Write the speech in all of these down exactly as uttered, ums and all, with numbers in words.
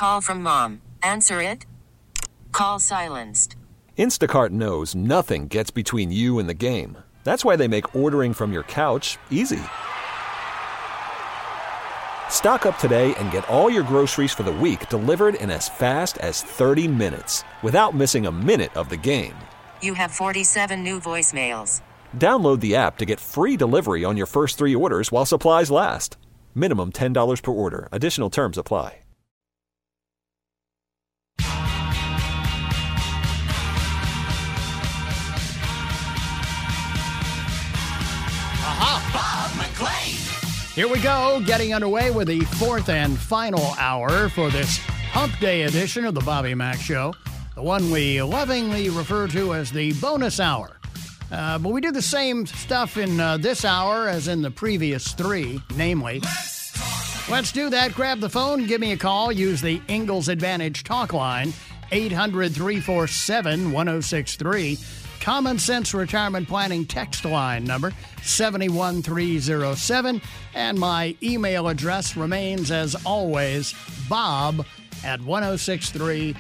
Call from mom. Answer it. Call silenced. Instacart knows nothing gets between you and the game. That's why they make ordering from your couch easy. Stock up today and get all your groceries for the week delivered in as fast as thirty minutes without missing a minute of the game. You have forty-seven new voicemails. Download the app to get free delivery on your first three orders while supplies last. Minimum ten dollars per order. Additional terms apply. Here we go, getting underway with the fourth and final hour for this Hump Day edition of the Bobby Mack Show, the one we lovingly refer to as the bonus hour. Uh, but we do the same stuff in uh, this hour as in the previous three, namely, let's do that. Grab the phone, give me a call, use the Ingalls Advantage talk line, eight hundred, three four seven, one oh six three. Common Sense Retirement Planning text line number seven one three oh seven. And my email address remains, as always, bob at ten sixty-three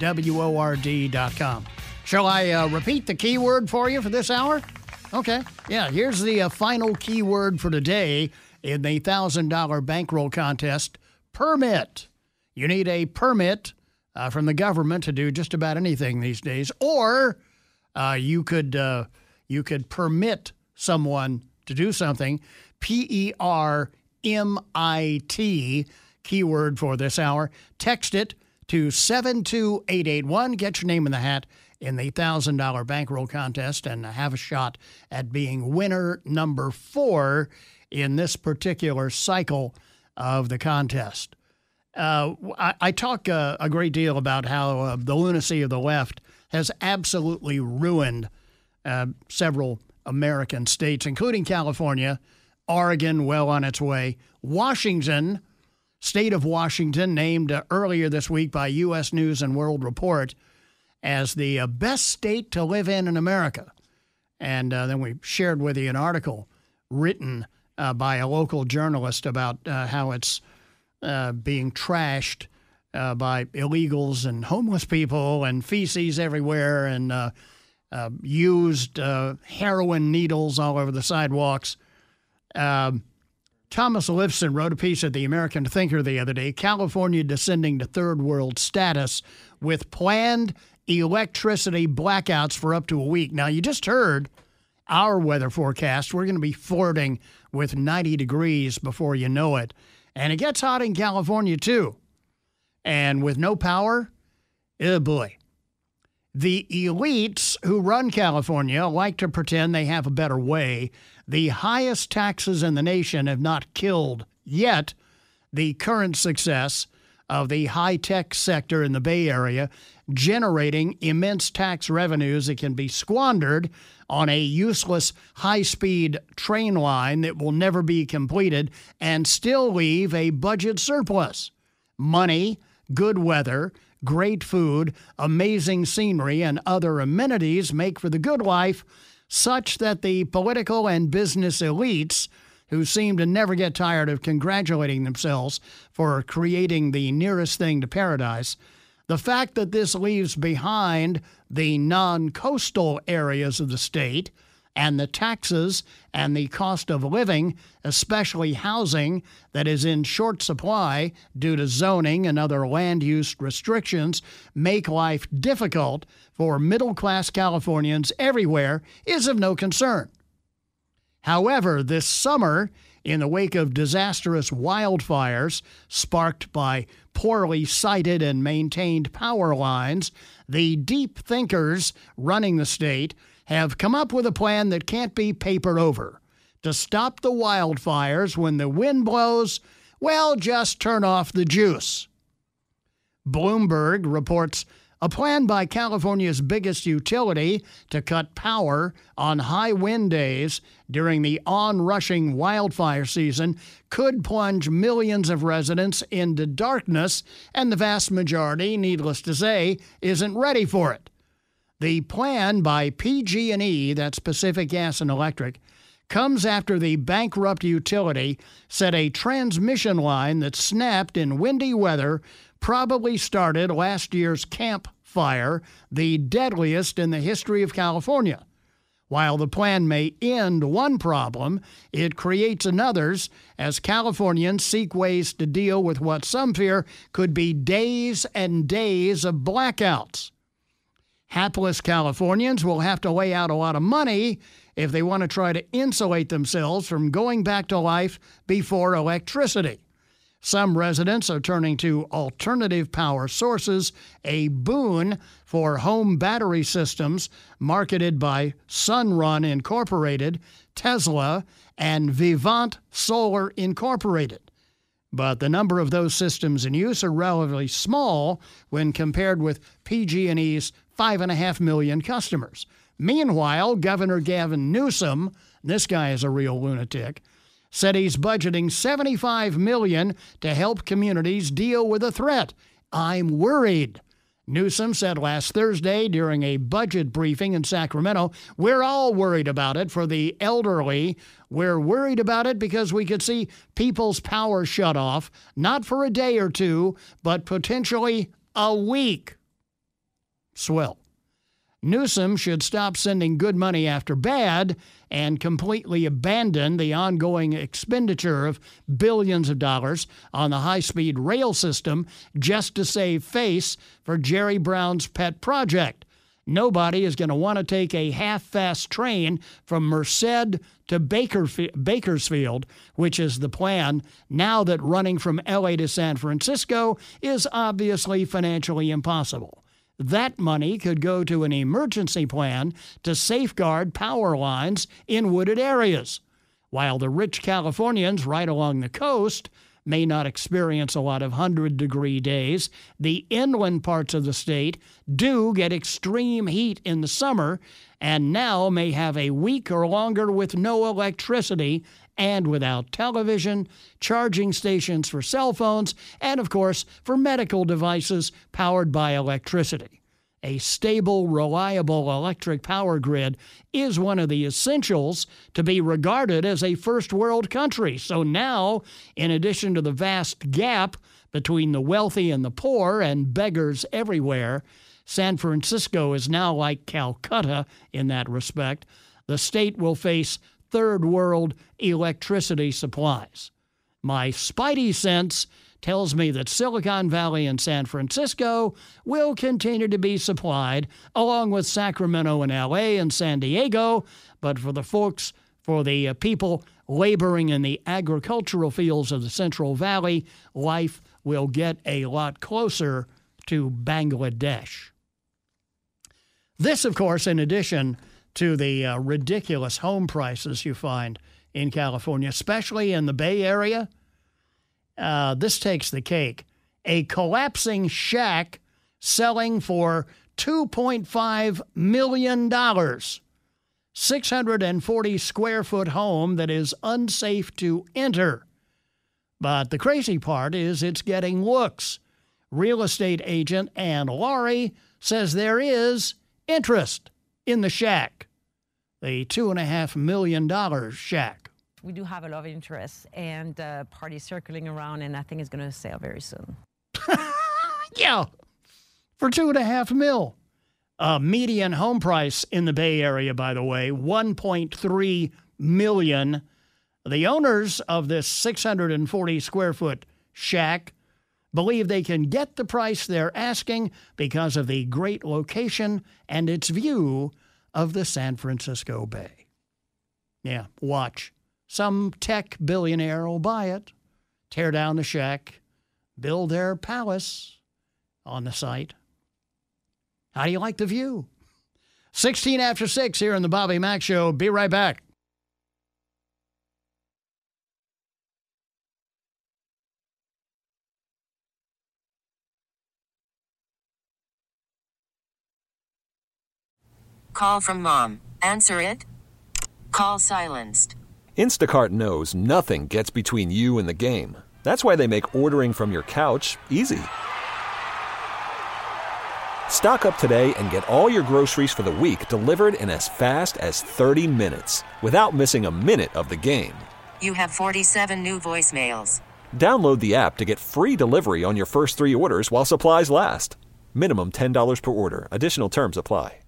word dot com. Shall I uh, repeat the keyword for you for this hour? Okay. Yeah, here's the uh, final keyword for today in the one thousand dollars bankroll contest, permit. You need a permit uh, from the government to do just about anything these days, or Uh, you could uh, you could permit someone to do something. P E R M I T, keyword for this hour. Text it to seven two eight eight one. Get your name in the hat in the one thousand dollars bankroll contest and have a shot at being winner number four in this particular cycle of the contest. Uh, I, I talk uh, a great deal about how uh, the lunacy of the left has absolutely ruined uh, several American states, including California, Oregon, well on its way, Washington, state of Washington, named uh, earlier this week by U S News and World Report as the uh, best state to live in in America. And uh, then we shared with you an article written uh, by a local journalist about uh, how it's uh, being trashed Uh, by illegals and homeless people and feces everywhere and uh, uh, used uh, heroin needles all over the sidewalks. Uh, Thomas Lifson wrote a piece at the American Thinker the other day, California descending to third world status with planned electricity blackouts for up to a week. Now, you just heard our weather forecast. We're going to be flirting with ninety degrees before you know it. And it gets hot in California, too. And with no power, oh boy. The elites who run California like to pretend they have a better way. The highest taxes in the nation have not killed yet the current success of the high-tech sector in the Bay Area, generating immense tax revenues that can be squandered on a useless high-speed train line that will never be completed and still leave a budget surplus. Money, good weather, great food, amazing scenery, and other amenities make for the good life, such that the political and business elites, who seem to never get tired of congratulating themselves for creating the nearest thing to paradise, the fact that this leaves behind the non-coastal areas of the state and the taxes and the cost of living, especially housing that is in short supply due to zoning and other land use restrictions, make life difficult for middle-class Californians everywhere, is of no concern. However, this summer, in the wake of disastrous wildfires sparked by poorly sited and maintained power lines, the deep thinkers running the state have come up with a plan that can't be papered over. To stop the wildfires when the wind blows, well, just turn off the juice. Bloomberg reports a plan by California's biggest utility to cut power on high wind days during the onrushing wildfire season could plunge millions of residents into darkness, and the vast majority, needless to say, isn't ready for it. The plan by P G and E, that's Pacific Gas and Electric, comes after the bankrupt utility set a transmission line that snapped in windy weather probably started last year's Camp Fire, the deadliest in the history of California. While the plan may end one problem, it creates another's as Californians seek ways to deal with what some fear could be days and days of blackouts. Hapless Californians will have to lay out a lot of money if they want to try to insulate themselves from going back to life before electricity. Some residents are turning to alternative power sources, a boon for home battery systems marketed by Sunrun Incorporated, Tesla, and Vivant Solar Incorporated. But the number of those systems in use are relatively small when compared with P G and E's five point five million customers. Meanwhile, Governor Gavin Newsom, this guy is a real lunatic, said he's budgeting seventy-five million dollars to help communities deal with the threat. I'm worried. Newsom said last Thursday during a budget briefing in Sacramento, we're all worried about it for the elderly. We're worried about it because we could see people's power shut off, not for a day or two, but potentially a week. Swell. Newsom should stop sending good money after bad and completely abandon the ongoing expenditure of billions of dollars on the high-speed rail system just to save face for Jerry Brown's pet project. Nobody is going to want to take a half-fast train from Merced to Bakerf- Bakersfield, which is the plan now that running from L A to San Francisco is obviously financially impossible. That money could go to an emergency plan to safeguard power lines in wooded areas. While the rich Californians right along the coast may not experience a lot of hundred-degree days, the inland parts of the state do get extreme heat in the summer and now may have a week or longer with no electricity and without television, charging stations for cell phones, and, of course, for medical devices powered by electricity. A stable, reliable electric power grid is one of the essentials to be regarded as a first-world country. So now, in addition to the vast gap between the wealthy and the poor and beggars everywhere, San Francisco is now like Calcutta in that respect. The state will face third-world electricity supplies. My spidey sense tells me that Silicon Valley and San Francisco will continue to be supplied, along with Sacramento and L A and San Diego, but for the folks, for the uh, people laboring in the agricultural fields of the Central Valley, life will get a lot closer to Bangladesh. This, of course, in addition to the uh, ridiculous home prices you find in California, especially in the Bay Area. Uh, this takes the cake. A collapsing shack selling for two point five million dollars. six hundred forty square foot home that is unsafe to enter. But the crazy part is it's getting looks. Real estate agent Ann Laurie says there is interest in the shack, the two and a half million dollar shack. We do have a lot of interest and uh, parties circling around, and I think it's going to sell very soon. Yeah, for two and a half mil. Uh, median home price in the Bay Area, by the way, one point three million dollars. The owners of this six hundred forty square foot shack believe they can get the price they're asking because of the great location and its view of the San Francisco Bay. Yeah, watch. Some tech billionaire will buy it, tear down the shack, build their palace on the site. How do you like the view? sixteen after six here in the Bobby Mack Show. Be right back. Call from mom. Answer it. Call silenced. Instacart knows nothing gets between you and the game. That's why they make ordering from your couch easy. Stock up today and get all your groceries for the week delivered in as fast as thirty minutes without missing a minute of the game. You have forty-seven new voicemails. Download the app to get free delivery on your first three orders while supplies last. Minimum ten dollars per order. Additional terms apply.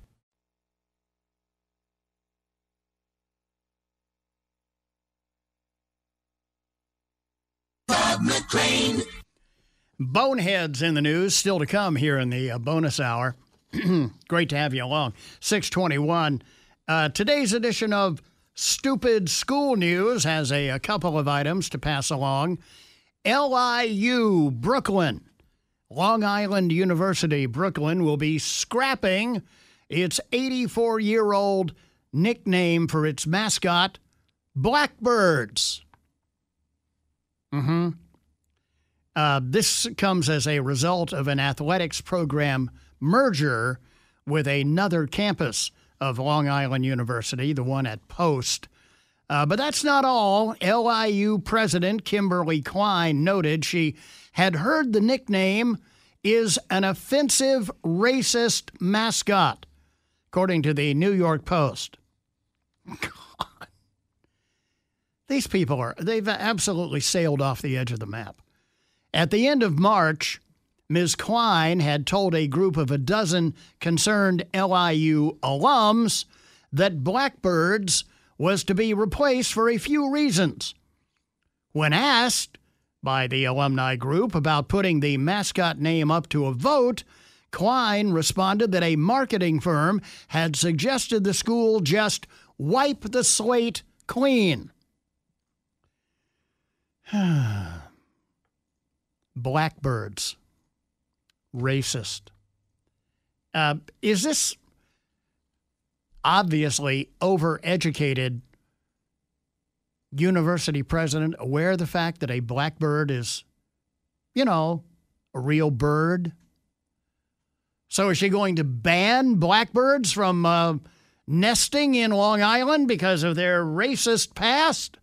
Bob McLean. Boneheads in the news, still to come here in the uh, bonus hour. Great to have you along. six twenty-one. Uh, today's edition of Stupid School News has a, a couple of items to pass along. L I U Brooklyn, Long Island University, Brooklyn, will be scrapping its eighty-four-year-old nickname for its mascot, Blackbirds. Mm-hmm. Uh, this comes as a result of an athletics program merger with another campus of Long Island University, the one at Post. Uh, but that's not all. L I U President Kimberly Klein noted she had heard the nickname is an offensive, racist mascot, according to the New York Post. God. These people are, they've absolutely sailed off the edge of the map. At the end of March, Miz Klein had told a group of a dozen concerned L I U alums that Blackbirds was to be replaced for a few reasons. When asked by the alumni group about putting the mascot name up to a vote, Klein responded that a marketing firm had suggested the school just wipe the slate clean. Blackbirds. Racist. Uh, is this obviously overeducated university president aware of the fact that a blackbird is, you know, a real bird? So is she going to ban blackbirds from uh, nesting in Long Island because of their racist past?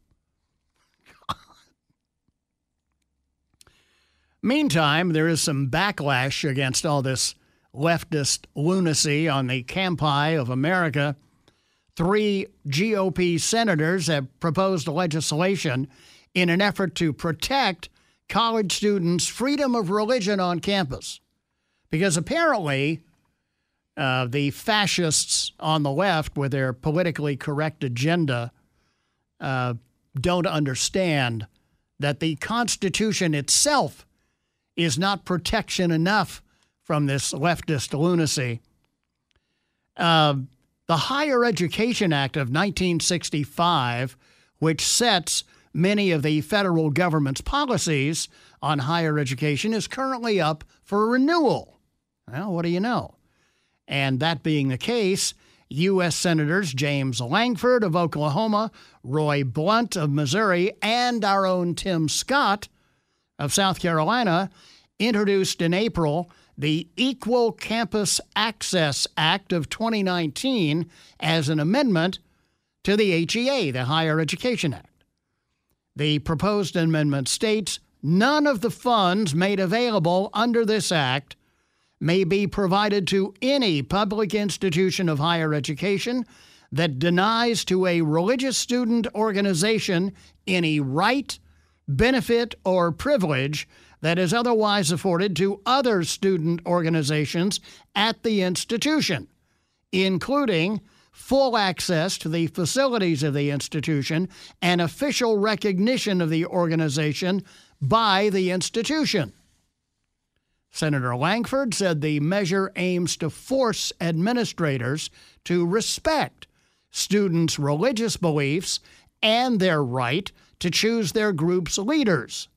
Meantime, there is some backlash against all this leftist lunacy on the campi of America. Three G O P senators have proposed legislation in an effort to protect college students' freedom of religion on campus. Because apparently, uh, the fascists on the left, with their politically correct agenda, uh, don't understand that the Constitution itself is not protection enough from this leftist lunacy. Uh, the Higher Education Act of nineteen sixty-five, which sets many of the federal government's policies on higher education, is currently up for renewal. Well, what do you know? And that being the case, U S Senators James Lankford of Oklahoma, Roy Blunt of Missouri, and our own Tim Scott of South Carolina introduced in April the Equal Campus Access Act of twenty nineteen as an amendment to the H E A, the Higher Education Act. The proposed amendment states none of the funds made available under this act may be provided to any public institution of higher education that denies to a religious student organization any right, benefit, or privilege that is otherwise afforded to other student organizations at the institution, including full access to the facilities of the institution and official recognition of the organization by the institution. Senator Lankford said the measure aims to force administrators to respect students' religious beliefs and their right to choose their group's leaders.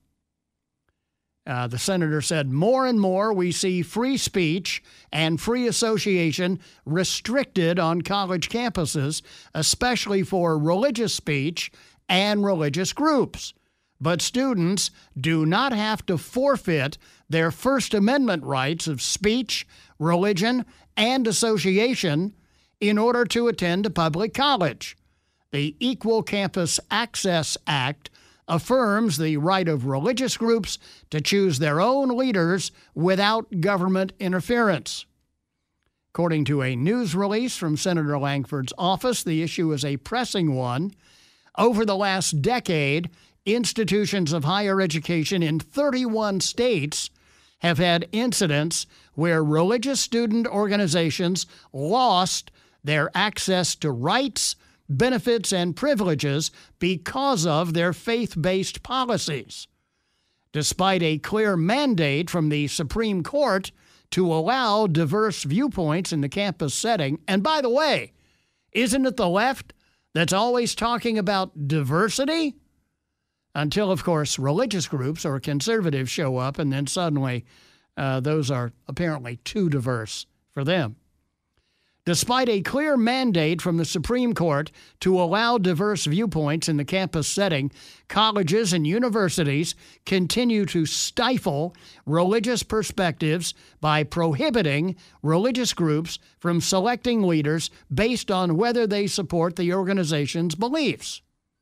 Uh, the senator said, more and more we see free speech and free association restricted on college campuses, especially for religious speech and religious groups. But students do not have to forfeit their First Amendment rights of speech, religion, and association in order to attend a public college. The Equal Campus Access Act affirms the right of religious groups to choose their own leaders without government interference. According to a news release from Senator Lankford's office, the issue is a pressing one. Over the last decade, institutions of higher education in thirty-one states have had incidents where religious student organizations lost their access to rights, benefits, and privileges because of their faith-based policies. Despite a clear mandate from the Supreme Court to allow diverse viewpoints in the campus setting, and by the way, isn't it the left that's always talking about diversity? Until, of course, religious groups or conservatives show up, and then suddenly uh, those are apparently too diverse for them. Despite a clear mandate from the Supreme Court to allow diverse viewpoints in the campus setting, colleges and universities continue to stifle religious perspectives by prohibiting religious groups from selecting leaders based on whether they support the organization's beliefs.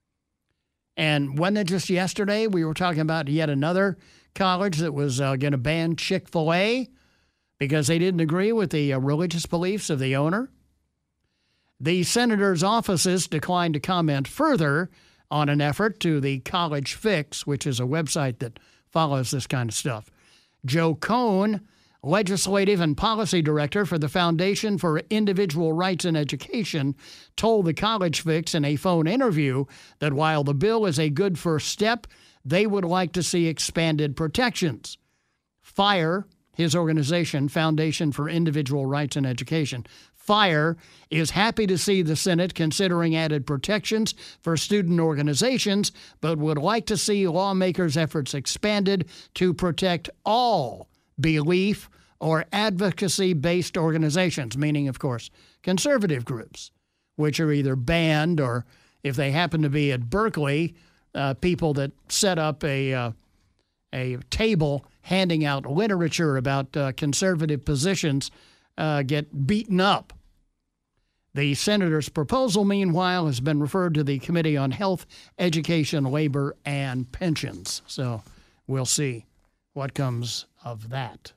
And wasn't it just yesterday we were talking about yet another college that was uh, going to ban Chick-fil-A because they didn't agree with the uh, religious beliefs of the owner? The senators' offices declined to comment further on an effort to the College Fix, which is a website that follows this kind of stuff. Joe Cohn, Legislative and Policy Director for the Foundation for Individual Rights in Education, told the College Fix in a phone interview that while the bill is a good first step, they would like to see expanded protections. FIRE, his organization, Foundation for Individual Rights in Education, FIRE is happy to see the Senate considering added protections for student organizations, but would like to see lawmakers' efforts expanded to protect all belief or advocacy-based organizations, meaning, of course, conservative groups, which are either banned or, if they happen to be at Berkeley, uh, people that set up a uh, a table handing out literature about uh, conservative positions uh, get beaten up. The senator's proposal, meanwhile, has been referred to the Committee on Health, Education, Labor, and Pensions. So we'll see what comes of that.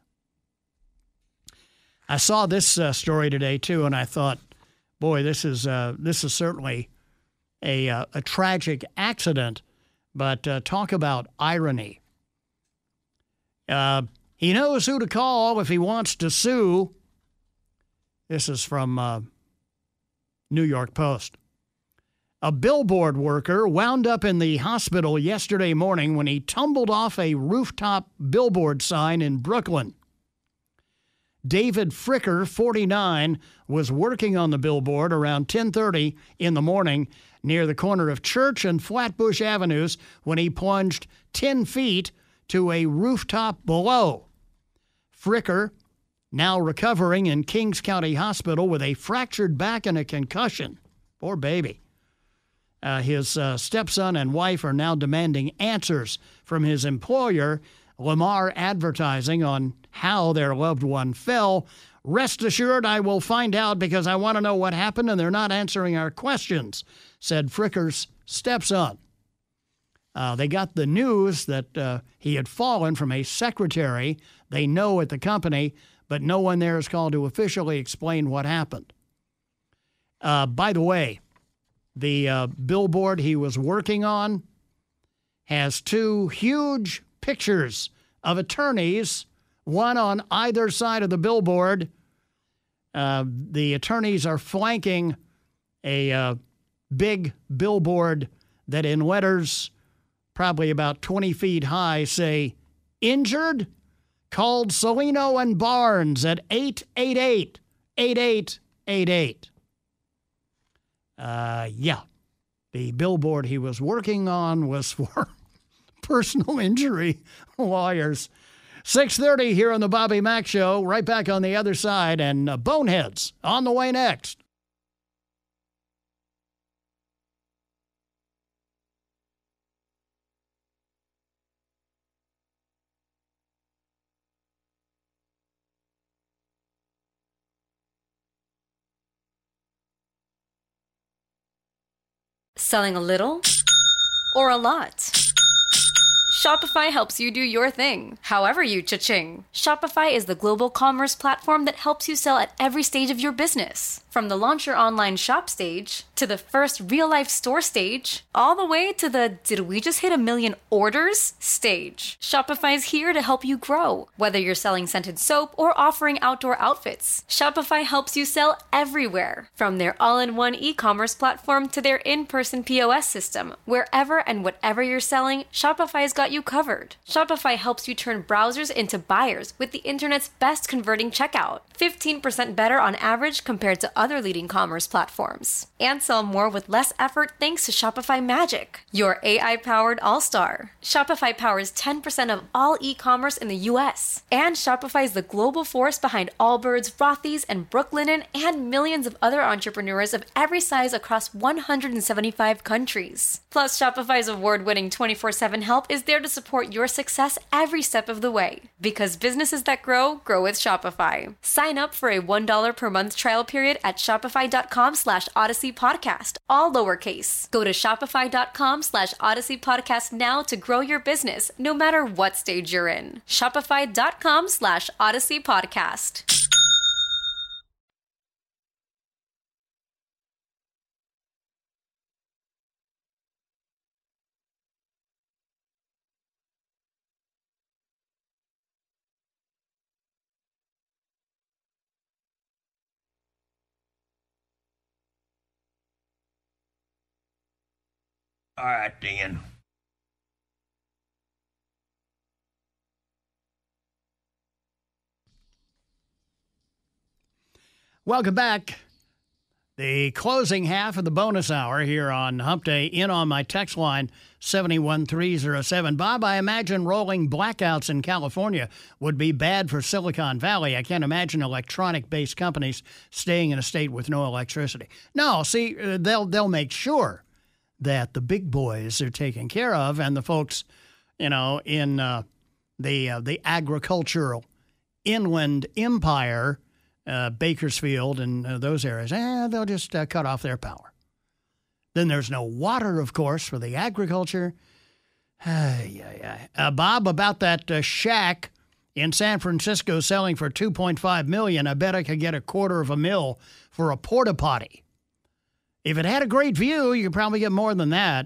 I saw this uh, story today, too, and I thought, boy, this is uh, this is certainly a, uh, a tragic accident, but uh, talk about irony. Uh, he knows who to call if he wants to sue. This is from uh, New York Post. A billboard worker wound up in the hospital yesterday morning when he tumbled off a rooftop billboard sign in Brooklyn. David Fricker, forty-nine, was working on the billboard around ten thirty in the morning near the corner of Church and Flatbush Avenues when he plunged ten feet to a rooftop below. Fricker, now recovering in Kings County Hospital with a fractured back and a concussion. Poor baby. Uh, his uh, stepson and wife are now demanding answers from his employer, Lamar Advertising, on how their loved one fell. Rest assured, I will find out because I want to know what happened and they're not answering our questions, said Fricker's stepson. Uh, they got the news that uh, he had fallen from a secretary they know at the company, but no one there is called to officially explain what happened. Uh, by the way, the uh, billboard he was working on has two huge pictures of attorneys, one on either side of the billboard. Uh, the attorneys are flanking a uh, big billboard that in letters probably about twenty feet high say, "Injured? Called Salino and Barnes at eight eight eight, eight eight eight eight. Uh, yeah, the billboard he was working on was for personal injury lawyers. six thirty here on the Bobby Mack Show. Right back on the other side, and uh, Boneheads on the way next. Selling a little or a lot? Shopify helps you do your thing, however you cha-ching. Shopify is the global commerce platform that helps you sell at every stage of your business. From the launch your online shop stage, to the first real-life store stage, all the way to the did we just hit a million orders stage. Shopify's here to help you grow. Whether you're selling scented soap or offering outdoor outfits, Shopify helps you sell everywhere. From their all-in-one e-commerce platform to their in-person P O S system, wherever and whatever you're selling, Shopify's got you covered. Shopify helps you turn browsers into buyers with the internet's best converting checkout. fifteen percent better on average compared to other leading commerce platforms. And sell more with less effort thanks to Shopify Magic, your A I-powered all-star. Shopify powers ten percent of all e-commerce in the U S. And Shopify is the global force behind Allbirds, Rothy's, and Brooklinen, and millions of other entrepreneurs of every size across one hundred seventy-five countries. Plus, Shopify's award-winning twenty-four seven help is there to support your success every step of the way. Because businesses that grow, grow with Shopify. Sign up for a one dollar per month trial period at shopify.com slash Odyssey Podcast, all lowercase. Go to shopify.com slash Odyssey Podcast now to grow your business, no matter what stage you're in. Shopify.com slash Odyssey Podcast. All right, then. Welcome back. The closing half of the bonus hour here on Hump Day, in on my text line, seven one three zero seven. Bob, I imagine rolling blackouts in California would be bad for Silicon Valley. I can't imagine electronic-based companies staying in a state with no electricity. No, see, uh, they'll they'll make sure that the big boys are taken care of, and the folks, you know, in uh, the uh, the agricultural inland empire, uh, Bakersfield and uh, those areas, eh, they'll just uh, cut off their power. Then there's no water, of course, for the agriculture. yeah, yeah. Uh, Bob, about that uh, shack in San Francisco selling for two point five million dollars, I bet I could get a quarter of a mil for a porta potty. If it had a great view, you could probably get more than that.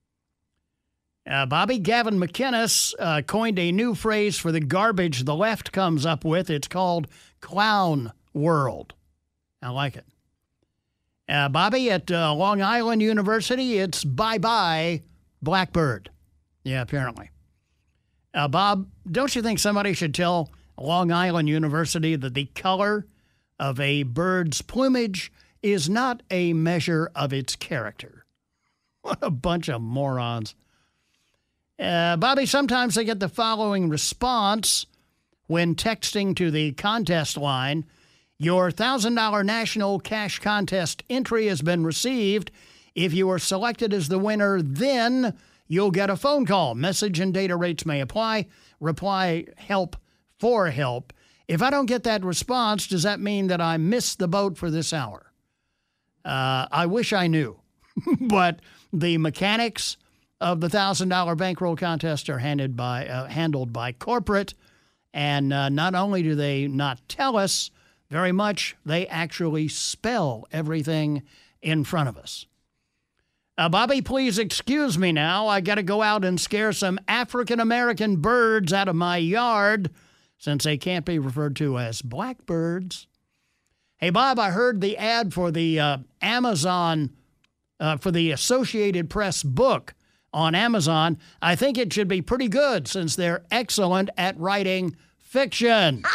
Uh, Bobby, Gavin McInnes uh, coined a new phrase for the garbage the left comes up with. It's called clown world. I like it. Uh, Bobby, at uh, Long Island University, it's bye-bye Blackbird. Yeah, apparently. Uh, Bob, don't you think somebody should tell Long Island University that the color of a bird's plumage is not a measure of its character? What a bunch of morons. Uh, Bobby, sometimes I get the following response when texting to the contest line. Your one thousand dollars National Cash Contest entry has been received. If you are selected as the winner, then you'll get a phone call. Message and data rates may apply. Reply help for help. If I don't get that response, does that mean that I missed the boat for this hour? Uh, I wish I knew, but the mechanics of the one thousand dollars bankroll contest are handed by, uh, handled by corporate, and uh, not only do they not tell us very much, they actually spell everything in front of us. Uh, Bobby, please excuse me now. I got to go out and scare some African-American birds out of my yard since they can't be referred to as blackbirds. Hey, Bob, I heard the ad for the uh, Amazon, uh, for the Associated Press book on Amazon. I think it should be pretty good since they're excellent at writing fiction.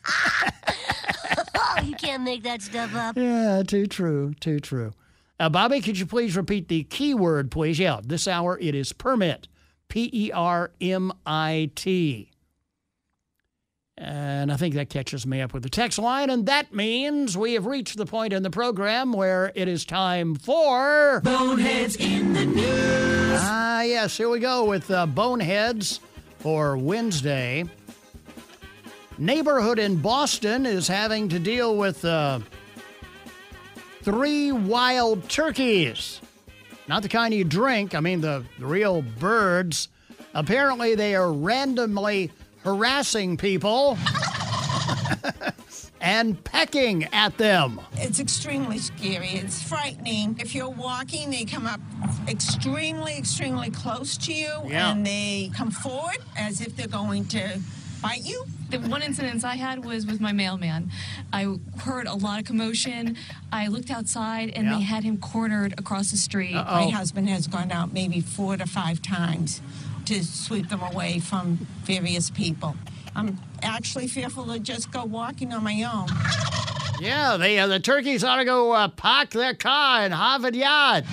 Oh, you can't make that stuff up. Yeah, too true, too true. Uh, Bobby, could you please repeat the keyword, please? Yeah, this hour it is permit, P E R M I T. And I think that catches me up with the text line, and that means we have reached the point in the program where it is time for... Boneheads in the News. Ah, yes, here we go with uh, Boneheads for Wednesday. Neighborhood in Boston is having to deal with uh, three wild turkeys. Not the kind you drink, I mean the, the real birds. Apparently, they are randomly harassing people and pecking at them. It's extremely scary. It's frightening. If you're walking, they come up extremely, extremely close to you, Yeah. and they come forward as if they're going to bite you. The one incident I had was with my mailman. I heard a lot of commotion. I looked outside, and Yeah. they had him cornered across the street. Uh-oh. My husband has gone out maybe four to five times to sweep them away from various people. I'm actually fearful to just go walking on my own. Yeah, the, uh, the turkeys ought to go uh, park their car in Harvard Yard.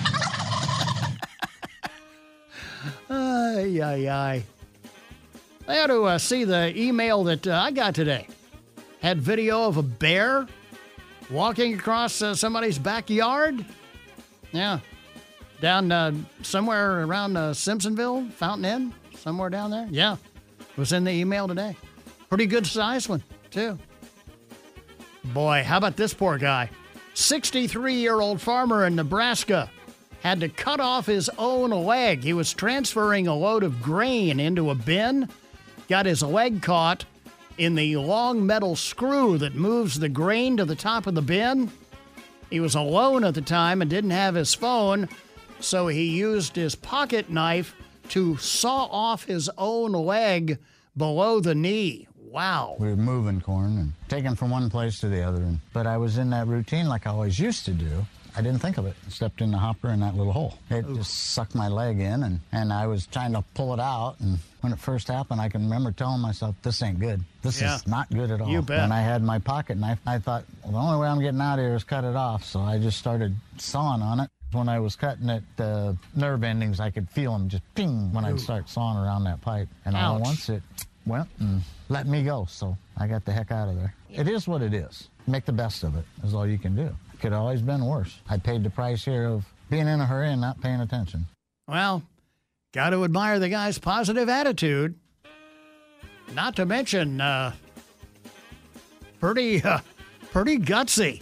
Ay, ay, ay. I ought to uh, see the email that uh, I got today. Had video of a bear walking across uh, somebody's backyard. Yeah. Down uh, somewhere around uh, Simpsonville, Fountain Inn, somewhere down there. Yeah. Was in the email today. Pretty good sized one, too. Boy, how about this poor guy? sixty-three-year-old farmer in Nebraska had to cut off his own leg. He was transferring a load of grain into a bin, got his leg caught in the long metal screw that moves the grain to the top of the bin. He was alone at the time and didn't have his phone, so he used his pocket knife to saw off his own leg below the knee. Wow. We were moving corn and taking from one place to the other. And, but I was in that routine like I always used to do. I didn't think of it. I stepped in the hopper in that little hole. It Ooh. just sucked my leg in, and, and I was trying to pull it out. And when it first happened, I can remember telling myself, this ain't good. This yeah. is not good at all. You bet. And I had my pocket knife. I thought, well, the only way I'm getting out of here is cut it off. So I just started sawing on it. When I was cutting it, the nerve endings, I could feel them just ping when Ooh. I'd start sawing around that pipe. And all at once it went and let me go. So I got the heck out of there. It is what it is. Make the best of it is all you can do. It could have always been worse. I paid the price here of being in a hurry and not paying attention. Well, got to admire the guy's positive attitude. Not to mention, uh, pretty, uh, pretty gutsy.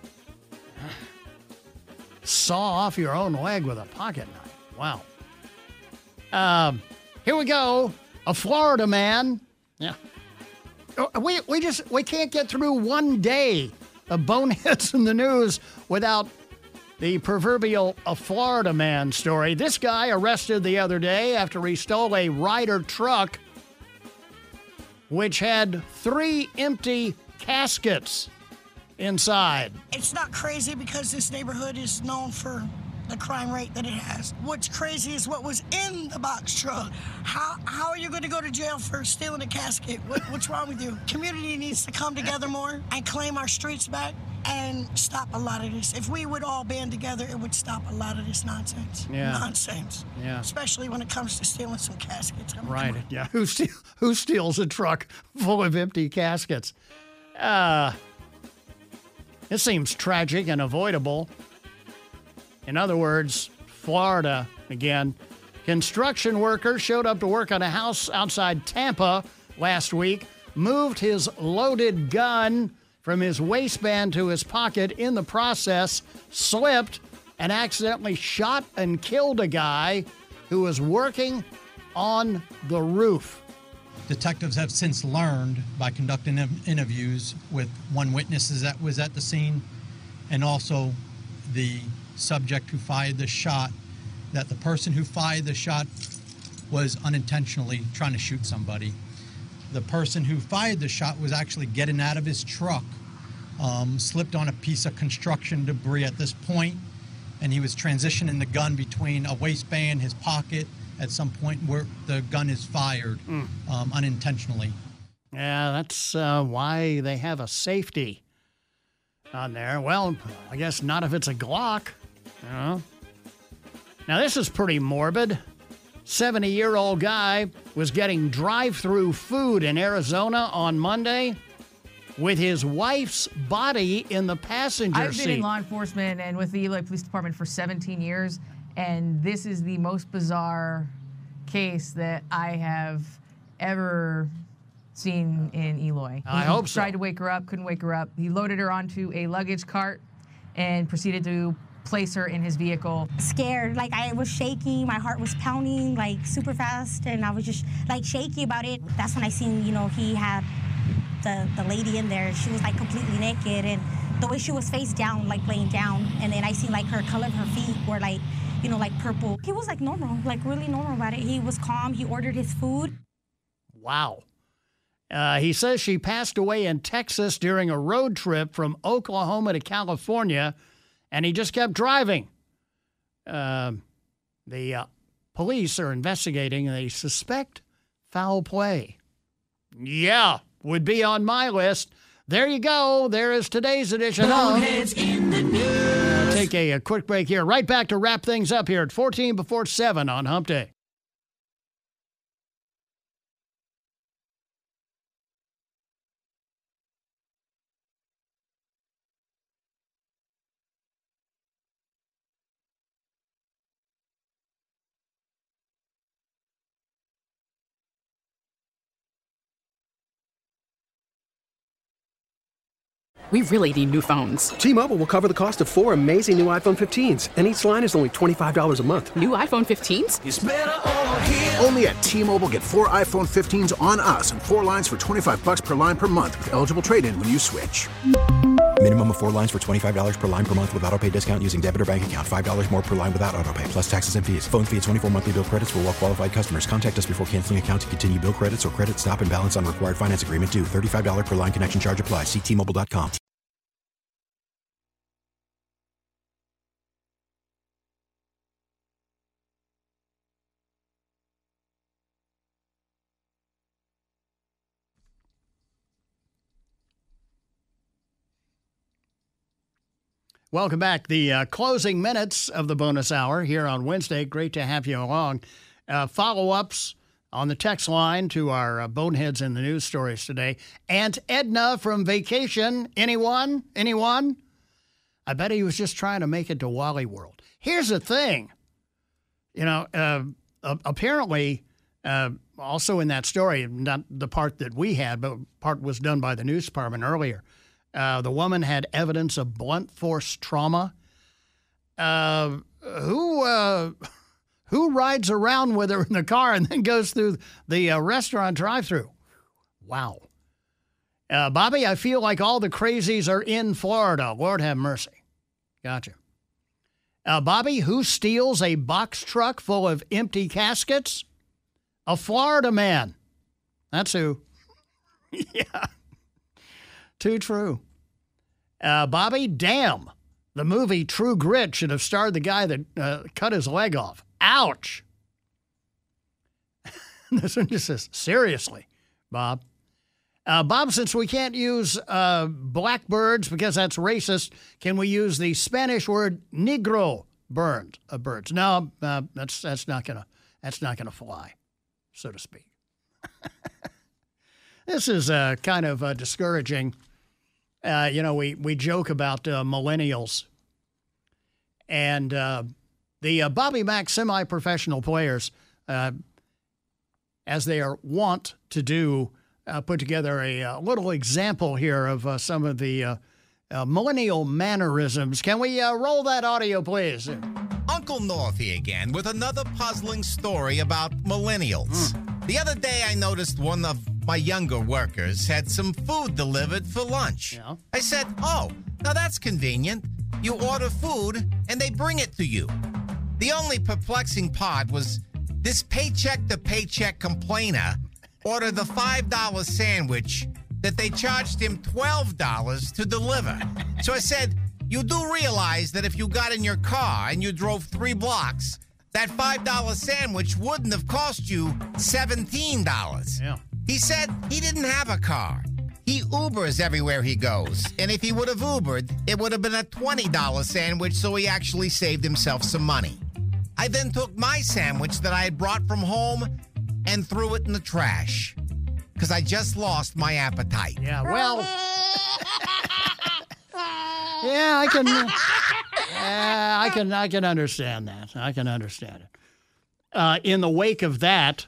Saw off your own leg with a pocket knife. Wow. Um, here we go. A Florida man. Yeah. We we just we can't get through one day of boneheads in the news without the proverbial a Florida man story. This guy arrested the other day after he stole a Ryder truck which had three empty caskets inside. It's not crazy because this neighborhood is known for the crime rate that it has. What's crazy is what was in the box truck. How how are you going to go to jail for stealing a casket? What, what's wrong with you? Community needs to come together more and claim our streets back and stop a lot of this. If we would all band together, it would stop a lot of this nonsense. Yeah. Nonsense. Yeah. Especially when it comes to stealing some caskets. I mean, right. Yeah. Who steal, who steals a truck full of empty caskets? Uh, this seems tragic and avoidable. In other words, Florida, again. Construction worker showed up to work on a house outside Tampa last week, moved his loaded gun from his waistband to his pocket, in the process, slipped and accidentally shot and killed a guy who was working on the roof. Detectives have since learned by conducting interviews with one witness that was at the scene and also the subject who fired the shot, that the person who fired the shot was unintentionally trying to shoot somebody. The person who fired the shot was actually getting out of his truck, um, slipped on a piece of construction debris at this point, and he was transitioning the gun between a waistband, his pocket, at some point where the gun is fired mm. um, unintentionally. Yeah, that's uh, why they have a safety on there. Well, I guess not if it's a Glock. You know? Now, this is pretty morbid. seventy-year-old guy was getting drive-through food in Arizona on Monday with his wife's body in the passenger I've seat. I've been in law enforcement and with the Eloy Police Department for seventeen years, and this is the most bizarre case that I have ever seen in Eloy. I he hope so. Tried to wake her up, couldn't wake her up. He loaded her onto a luggage cart and proceeded to place her in his vehicle. Scared, like I was shaking, my heart was pounding like super fast, and I was just like shaky about it. That's when I seen, you know, he had the, the lady in there. She was like completely naked, and the way she was face down, like laying down, and then I seen like her color of her feet were like, you know, like purple. He was like normal, like really normal about it. He was calm, he ordered his food. Wow. Uh, he says she passed away in Texas during a road trip from Oklahoma to California, and he just kept driving. Uh, the uh, police are investigating. They suspect foul play. Yeah, would be on my list. There you go. There is today's edition of Boneheads in the News. Uh, take a, a quick break here. Right back to wrap things up here at fourteen before seven on Hump Day. We really need new phones. T-Mobile will cover the cost of four amazing new iPhone fifteens, and each line is only twenty-five dollars a month. New iPhone fifteens? It's better over here. Only at T-Mobile, get four iPhone fifteens on us and four lines for twenty-five dollars per line per month with eligible trade-in when you switch. Minimum of four lines for twenty-five dollars per line per month with autopay discount using debit or bank account. five dollars more per line without autopay, plus taxes and fees. Phone fee at twenty-four monthly bill credits for well-qualified customers. Contact us before canceling account to continue bill credits or credit stop and balance on required finance agreement due. thirty-five dollars per line connection charge applies. See T Mobile dot com. Welcome back. The uh, closing minutes of the bonus hour here on Wednesday. Great to have you along. Uh, follow-ups on the text line to our uh, Boneheads in the News stories today. Aunt Edna from vacation. Anyone? Anyone? I bet he was just trying to make it to Wally World. Here's the thing. You know, uh, uh, apparently, uh, also in that story, not the part that we had, but part was done by the news department earlier. Uh, the woman had evidence of blunt force trauma. Uh, who uh, who rides around with her in the car and then goes through the uh, restaurant drive-thru? Wow. Uh, Bobby, I feel like all the crazies are in Florida. Lord have mercy. Gotcha. Uh, Bobby, who steals a box truck full of empty caskets? A Florida man. That's who. Yeah. Too true. Uh, Bobby, damn. The movie True Grit should have starred the guy that uh, cut his leg off. Ouch. This one just says, seriously, Bob. Uh, Bob, since we can't use uh, blackbirds because that's racist, can we use the Spanish word negro bird, uh, birds? No, uh, that's that's not gonna that's not gonna fly, so to speak. This is uh, kind of uh, discouraging. Uh, you know, we, we joke about uh, millennials. And uh, the uh, Bobby Mack semi-professional players, uh, as they are wont to do, uh, put together a, a little example here of uh, some of the uh, uh, millennial mannerisms. Can we uh, roll that audio, please? Uncle North here again with another puzzling story about millennials. Mm. The other day I noticed one of my younger workers had some food delivered for lunch. Yeah. I said, oh, now that's convenient. You order food and they bring it to you. The only perplexing part was this paycheck-to-paycheck complainer ordered the five dollar sandwich that they charged him twelve dollars to deliver. So I said, you do realize that if you got in your car and you drove three blocks, that five dollar sandwich wouldn't have cost you seventeen dollars. Yeah. He said he didn't have a car. He Ubers everywhere he goes. And if he would have Ubered, it would have been a twenty dollar sandwich, so he actually saved himself some money. I then took my sandwich that I had brought from home and threw it in the trash because I just lost my appetite. Yeah, well... yeah, I can... Uh, yeah, I can, I can understand that. I can understand it. Uh, in the wake of that...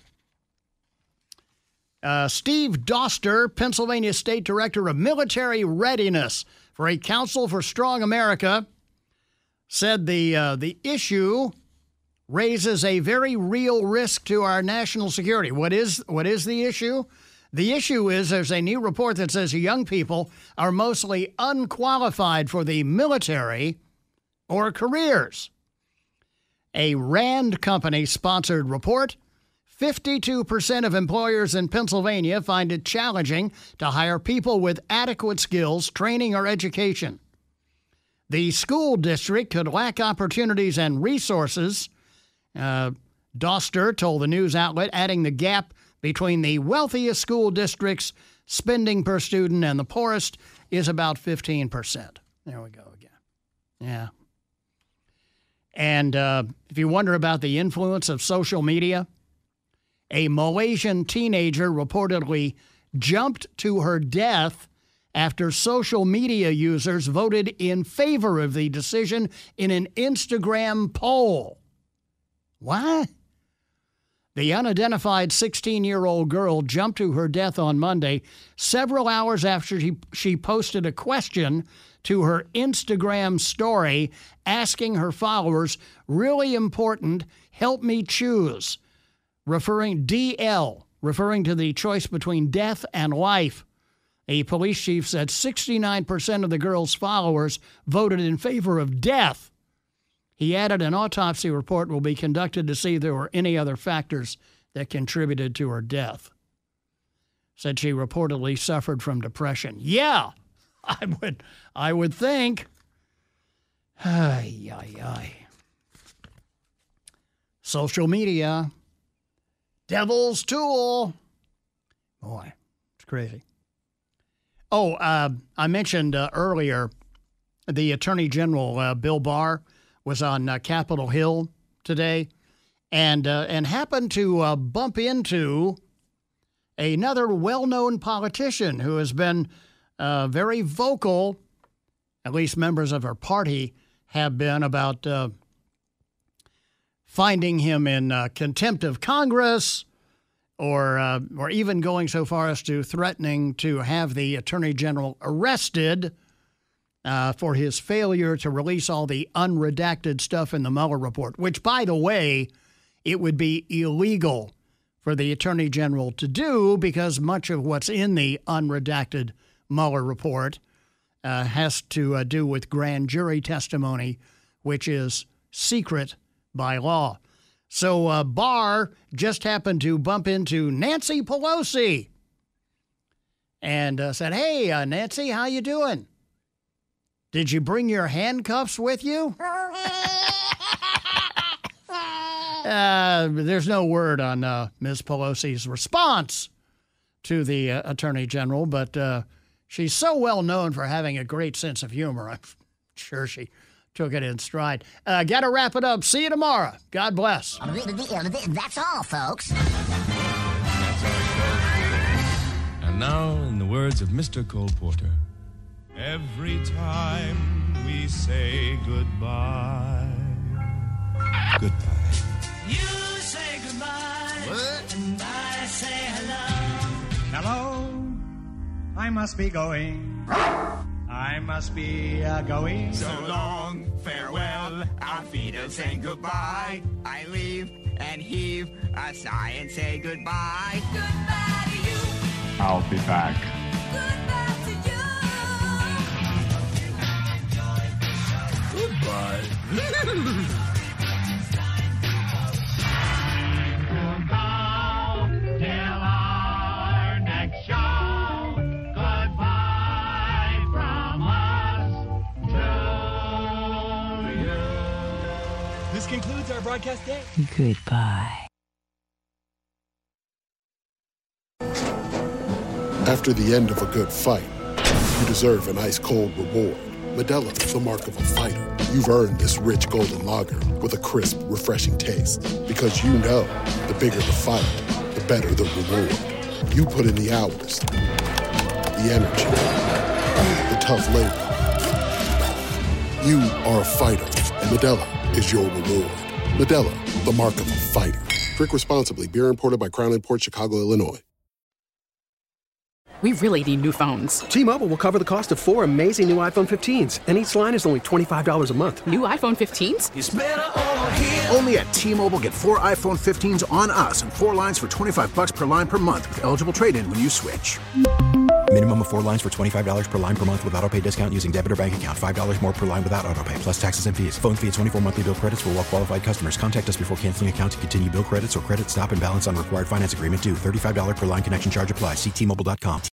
Uh, Steve Doster, Pennsylvania State Director of Military Readiness for a Council for Strong America, said the uh, the issue raises a very real risk to our national security. What is what is the issue? The issue is there's a new report that says young people are mostly unqualified for the military or careers. A RAND company-sponsored report, fifty-two percent of employers in Pennsylvania find it challenging to hire people with adequate skills, training, or education. The school district could lack opportunities and resources, uh, Doster told the news outlet, adding the gap between the wealthiest school districts' spending per student and the poorest is about fifteen percent. There we go again. Yeah. And uh, if you wonder about the influence of social media, a Malaysian teenager reportedly jumped to her death after social media users voted in favor of the decision in an Instagram poll. What? The unidentified sixteen-year-old girl jumped to her death on Monday, several hours after she, she posted a question to her Instagram story asking her followers, really important, help me choose, referring D L, referring to the choice between death and life. A police chief said sixty-nine percent of the girl's followers voted in favor of death. He added an autopsy report will be conducted to see if there were any other factors that contributed to her death. Said she reportedly suffered from depression. Yeah, I would, I would think. Ay, ay, ay. Social media, devil's tool. Boy, it's crazy. Oh, uh, I mentioned uh, earlier the Attorney General, uh, Bill Barr, was on uh, Capitol Hill today and uh, and happened to uh, bump into another well-known politician who has been uh, very vocal, at least members of her party have been, about uh, finding him in uh, contempt of Congress, or uh, or even going so far as to threatening to have the Attorney General arrested uh, for his failure to release all the unredacted stuff in the Mueller report, which, by the way, it would be illegal for the Attorney General to do because much of what's in the unredacted Mueller report uh, has to uh, do with grand jury testimony, which is secret by law. So uh, Barr just happened to bump into Nancy Pelosi and uh, said, hey, uh, Nancy, how you doing? Did you bring your handcuffs with you? uh, there's no word on uh, Miz Pelosi's response to the uh, Attorney General, but uh, she's so well known for having a great sense of humor. I'm sure she took it in stride. Uh, Got to wrap it up. See you tomorrow. God bless. That's all, folks. And now, in the words of Mister Cole Porter, every time we say goodbye, goodbye. You say goodbye. What? And I say hello. Hello. I must be going. I must be uh, going. So long, farewell, our feet are saying goodbye. I leave and heave a sigh and say goodbye. Goodbye to you. I'll be back. Goodbye to you. Goodbye. Goodbye till our next show. Goodbye from us to you. This concludes our broadcast day. Goodbye. After the end of a good fight, you deserve an ice-cold reward. Modelo is the mark of a fighter. You've earned this rich golden lager with a crisp, refreshing taste. Because you know, the bigger the fight, the better the reward. You put in the hours, the energy, the tough labor. You are a fighter, and Modelo is your reward. Modelo, the mark of a fighter. Drink responsibly. Beer imported by Crown Imports, Chicago, Illinois. We really need new phones. T-Mobile will cover the cost of four amazing new iPhone fifteens, and each line is only twenty-five dollars a month. New iPhone fifteens? It's better over here. Only at T-Mobile, get four iPhone fifteens on us and four lines for twenty-five dollars per line per month with eligible trade-in when you switch. Minimum of four lines for twenty-five dollars per line per month with autopay discount using debit or bank account. five dollars more per line without autopay, plus taxes and fees. Phone fee at twenty-four monthly bill credits for well-qualified customers. Contact us before canceling account to continue bill credits or credit stop and balance on required finance agreement due. thirty-five dollars per line connection charge applies. See T Mobile dot com.